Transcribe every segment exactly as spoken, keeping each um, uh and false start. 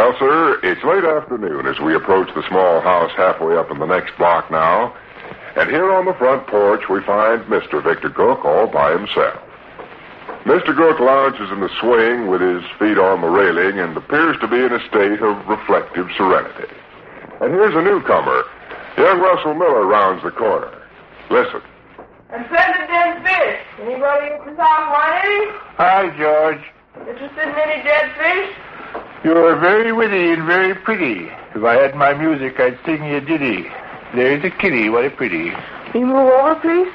Well, sir, it's late afternoon as we approach the small house halfway up in the next block now. And here on the front porch we find Mister Victor Cook all by himself. Mister Cook lounges in the swing with his feet on the railing and appears to be in a state of reflective serenity. And here's a newcomer. Young Russell Miller rounds the corner. Listen. I'm Feathered Dead Fish. Anybody in the South want any? Hi, George. Interested in any dead fish? You're very witty and very pretty. If I had my music, I'd sing you a ditty. There's a kitty, what a pretty. Can you move over, please?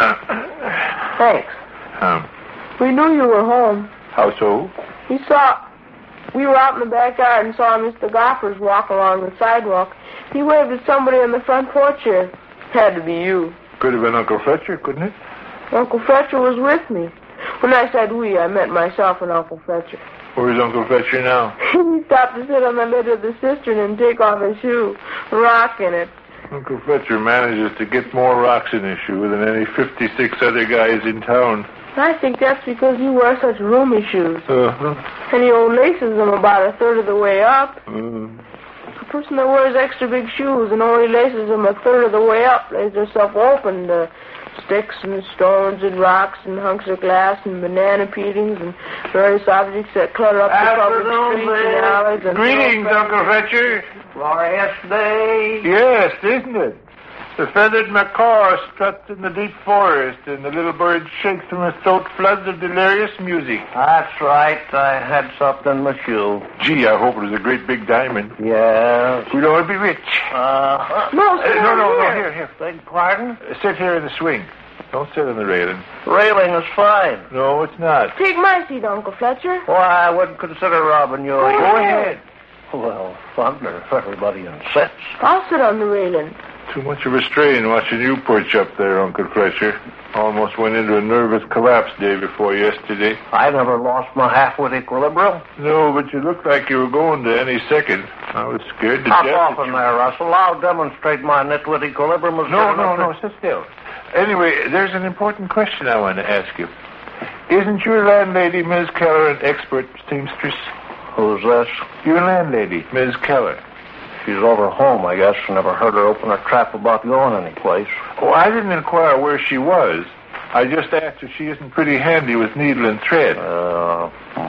Thanks. Um, We knew you were home. how so? We saw... We were out in the backyard and saw Mister Gophers walk along the sidewalk. He waved at somebody on the front porch here. Had to be you. Could have been Uncle Fletcher, couldn't it? Uncle Fletcher was with me. When I said we, I meant myself and Uncle Fletcher. Where's Uncle Fletcher now? He stopped to sit on the lid of the cistern and take off his shoe, rock in it. Uncle Fletcher manages to get more rocks in his shoe than any fifty-six other guys in town. I think that's because you wear such roomy shoes. Uh-huh. And he only laces them about a third of the way up. Uh, A person that wears extra big shoes and only laces them a third of the way up lays herself open to sticks and stones and rocks and hunks of glass and banana peelings and various objects that clutter up the public streets and alleys. And Greetings, Uncle Fletcher. Glorious day. Yes, isn't it? The feathered macaw struts in the deep forest, and the little bird shakes from his throat floods of delirious music. That's right. I had something in my shoe. Gee, I hope it was a great big diamond. Yes. We'd all be rich. Uh, No, Uh, sit no, down no, no, here. here, here. beg pardon? Uh, sit here in the swing. Don't sit on the railing. Railing is fine. No, it's not. Take my seat, Uncle Fletcher. Why, I wouldn't consider robbing you. Go Go ahead. Well, thunder, everybody insets. I'll sit on the railing. Too much of a strain watching you perch up there, Uncle Fletcher. Almost went into a nervous collapse day before yesterday. I never lost my half-wit equilibrium. No, but you looked like you were going to any second. I was scared to Hop death. off that in you- there, Russell. I'll demonstrate my nitwit equilibrium. Is No, good no, enough no, to- sit still. Anyway, there's an important question I want to ask you. Isn't your landlady, Miz Keller, an expert seamstress? Who's this? Your landlady, Miz Keller. She's over home, I guess. Never heard her open her trap about going anyplace. Oh, I didn't inquire where she was. I just asked if she isn't pretty handy with needle and thread. Uh,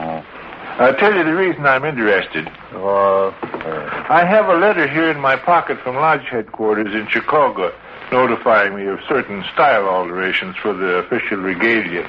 I'll tell you the reason I'm interested. uh, I have a letter here in my pocket from Lodge headquarters in Chicago notifying me of certain style alterations for the official regalia.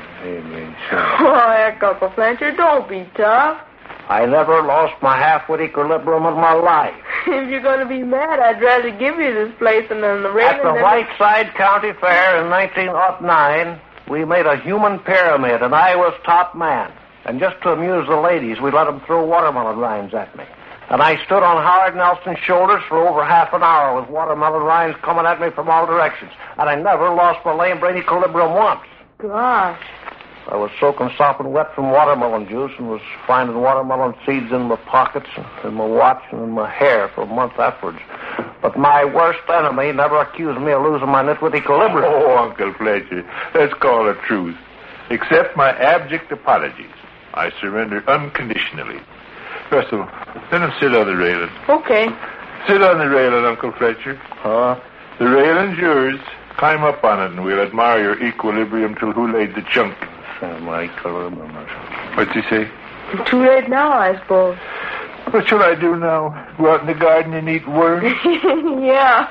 Oh, heck, Uncle Fletcher, don't be tough. I never lost my half-wit equilibrium in my life. If you're going to be mad, I'd rather give you this place than on the railing. At the than- Whiteside County Fair in nineteen oh nine, we made a human pyramid, and I was top man. And just to amuse the ladies, we let them throw watermelon rinds at me. And I stood on Howard Nelson's shoulders for over half an hour with watermelon rinds coming at me from all directions. And I never lost my lame brain equilibrium once. Gosh. I was soaking sopping wet from watermelon juice and was finding watermelon seeds in my pockets and in my watch and in my hair for a month afterwards. But my worst enemy never accused me of losing my nitwit equilibrium. Oh, Uncle Fletcher, let's call it truth. Accept my abject apologies. I surrender unconditionally. Russell, let him sit on the railing. Okay. Sit on the railing, Uncle Fletcher. Huh? The railing's yours. Climb up on it and we'll admire your equilibrium till who laid the chunk. My equilibrium. What's he say? Too late now, I suppose. What shall I do now? Go out in the garden and eat worms? Yeah.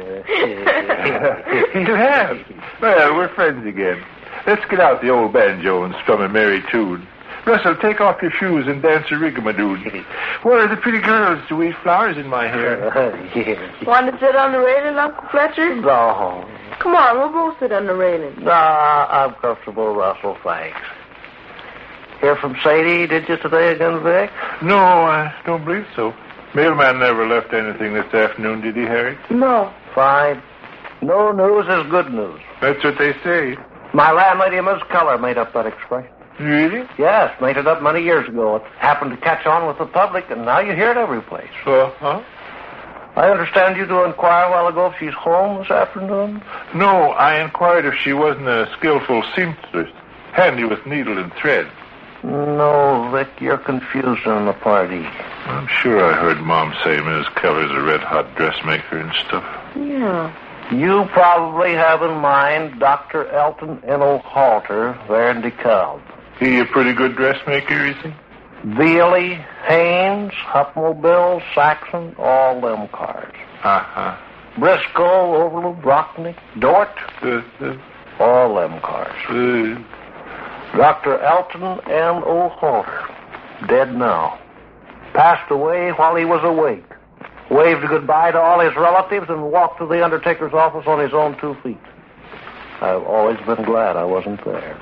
He laughs. Well, we're friends again. Let's get out the old banjo and strum a merry tune. Russell, take off your shoes and dance a rigamadoon. What are the pretty girls to eat flowers in my hair? Yes. Want to sit on the railing, Uncle Fletcher? No. Come on, we'll both sit on the railing. Nah, I'm comfortable, Russell, thanks. Hear from Sadie, did you today again, Vic? No, I don't believe so. Mailman never left anything this afternoon, did he, Harry? No. Fine. No news is good news. That's what they say. My landlady, Miss Keller, made up that expression. Really? Yes, made it up many years ago. It happened to catch on with the public, and now you hear it every place. Uh-huh. I understand you to inquire a while ago if she's home this afternoon? No, I inquired if she wasn't a skillful seamstress, handy with needle and thread. No, Vic, you're confusing the party. I'm sure I heard Mom say Miss Keller's a red-hot dressmaker and stuff. Yeah. You probably have in mind Doctor Elton Enno Halter there in DeKalb. He a pretty good dressmaker, is he? Veely, Haynes, Hupmobile, Saxon, all them cars. Uh-huh. Briscoe, Overland, Brocknick, Dort, Uh, uh, all them cars. uh, Doctor Elton N. O. Halter, dead now. Passed away while he was awake. Waved goodbye to all his relatives and walked to the undertaker's office on his own two feet. I've always been glad I wasn't there.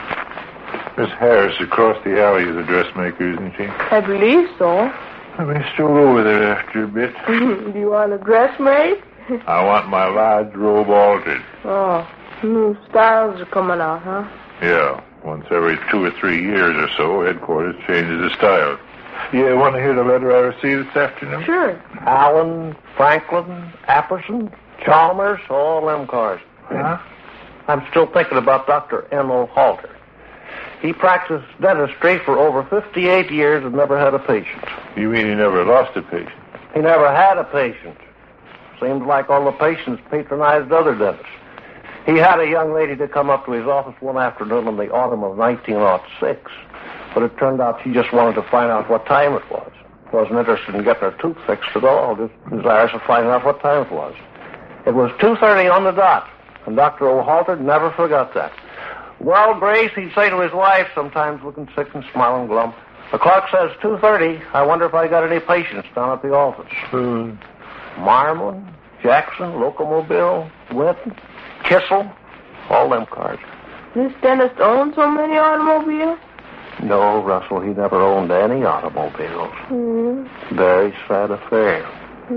Miss Harris across the alley is a dressmaker, isn't she? I believe so. Let me stroll over there after a bit. Do you want a dress made? I want my large robe altered. Oh, new styles are coming out, huh? Yeah, once every two or three years or so, headquarters changes the style. Yeah, want to hear the letter I received this afternoon? Sure. Allen, Franklin, Apperson, Chalmers, all them cars. Huh? I'm still thinking about Doctor N O. Halter. He practiced dentistry for over fifty-eight years and never had a patient. You mean he never lost a patient? He never had a patient. Seemed like all the patients patronized other dentists. He had a young lady to come up to his office one afternoon in the autumn of nineteen oh six. But it turned out she just wanted to find out what time it was. Wasn't interested in getting her tooth fixed at all, just desirous of finding out what time it was. It was two thirty on the dot, and Doctor O'Halter never forgot that. Well, Grace, he'd say to his wife, sometimes looking sick and smiling glum, the clock says two thirty. I wonder if I got any patients down at the office. Hmm. Marmon, Jackson, Locomobile, Winton, Kissel, all them cars. This dentist owns so many automobiles? No, Russell, he never owned any automobiles. Hmm. Very sad affair.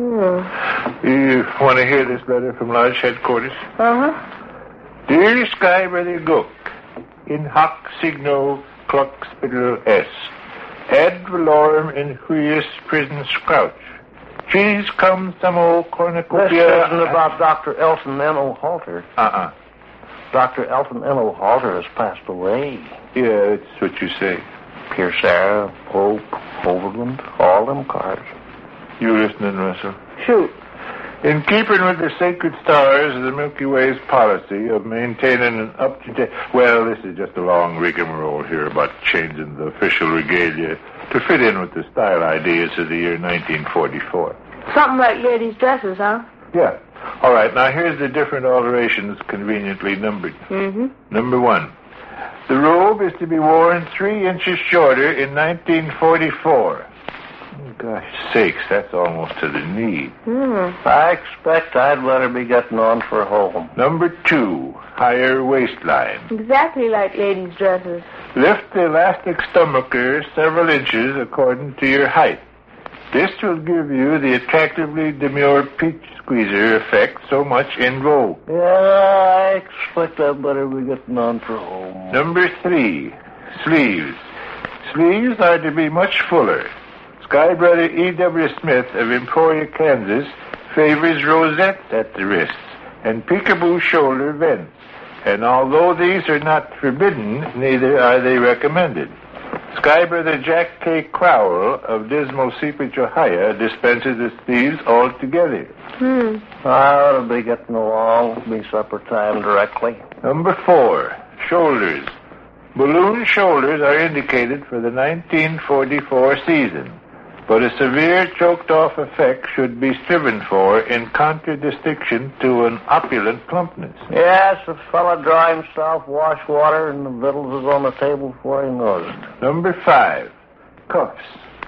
Hmm. You want to hear this letter from large headquarters? Uh-huh. Dear Sky Brother Gook, in hoc signo clux spittle s, ad valorem in huius prison scrouch. Cheese cum samo This cornucopia. isn't about Doctor Elton N. O. Halter. Uh-uh. Doctor Elton N. O. Halter has passed away. Yeah, it's what you say. Pierce, Pope, Overland, all them cars. You listening, Russell? Shoot. In keeping with the sacred stars of the Milky Way's policy of maintaining an up-to-date... Well, this is just a long rigmarole here about changing the official regalia to fit in with the style ideas of the year nineteen forty-four. Something like ladies' dresses, huh? Yeah. All right, now here's the different alterations conveniently numbered. Mm-hmm. Number one, the robe is to be worn three inches shorter in nineteen forty-four. Oh, gosh sakes, that's almost to the knee. Hmm. I expect I'd better be getting on for home. Number two, higher waistline. Exactly like ladies' dresses. Lift the elastic stomacher several inches according to your height. This will give you the attractively demure peach squeezer effect so much in vogue. Yeah, I expect I'd better be getting on for home. Number three, sleeves. Sleeves are to be much fuller. Sky Brother E W. Smith of Emporia, Kansas, favors rosettes at the wrists and peekaboo shoulder vents. And although these are not forbidden, neither are they recommended. Sky Brother Jack K. Crowell of Dismal Seepage, Ohio, dispenses the sleeves altogether. Hmm. I ought to be getting along. It'll be supper time directly. Number four, shoulders. Balloon shoulders are indicated for the nineteen forty-four season, but a severe choked-off effect should be striven for in contradistinction to an opulent plumpness. Yes, a fella draw himself wash water and the victuals is on the table before he knows it. Number five, cuffs.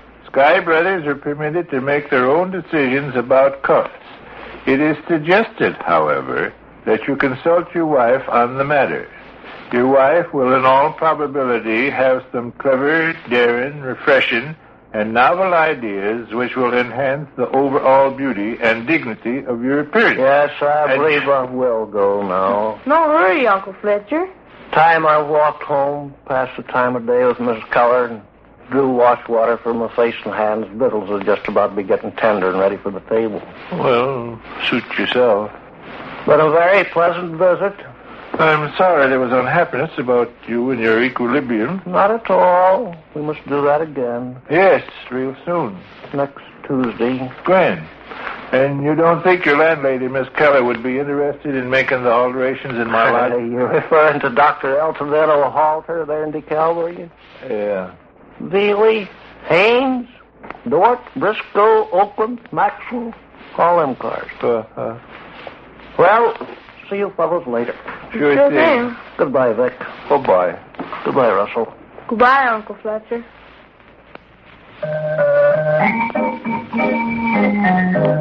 Sky Brothers are permitted to make their own decisions about cuffs. It is suggested, however, that you consult your wife on the matter. Your wife will in all probability have some clever, daring, refreshing, and novel ideas which will enhance the overall beauty and dignity of your appearance. Yes, I And- believe I will go now. No hurry, Uncle Fletcher. Time I walked home, past the time of day with Missus Keller, and drew wash water for my face and hands. Victuals will just about be getting tender and ready for the table. Well, suit yourself. But a very pleasant visit. I'm sorry there was unhappiness about you and your equilibrium. Not at all. We must do that again. Yes, real soon. Next Tuesday. Grand. And you don't think your landlady, Miss Keller, would be interested in making the alterations in my life? You're referring to Doctor Elton Van O'Halter there in DeKalb? Yeah. Veely, Haynes, Dort, Briscoe, Oakland, Maxwell, all them cars. Uh-huh. Well, see you fellows later. Sure, Sure thing. thing. Goodbye, Vic. Goodbye. Goodbye, Russell. Goodbye, Uncle Fletcher.